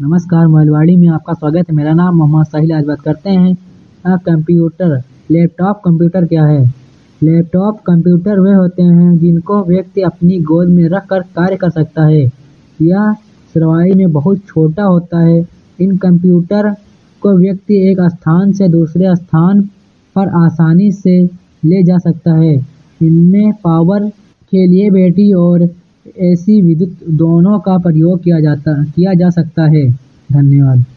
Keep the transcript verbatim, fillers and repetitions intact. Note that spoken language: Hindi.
नमस्कार, मोबाइलवाड़ी में आपका स्वागत है। मेरा नाम मोहम्मद साहिल। आज बात करते हैं अ, कंप्यूटर। लैपटॉप कंप्यूटर क्या है? लैपटॉप कंप्यूटर वे होते हैं जिनको व्यक्ति अपनी गोद में रख कर कार्य कर सकता है। यह चरवाही में बहुत छोटा होता है। इन कंप्यूटर को व्यक्ति एक स्थान से दूसरे स्थान पर आसानी से ले जा सकता है। इनमें पावर के लिए बैटरी और एसी विद्युत दोनों का प्रयोग किया जाता किया जा सकता है। धन्यवाद।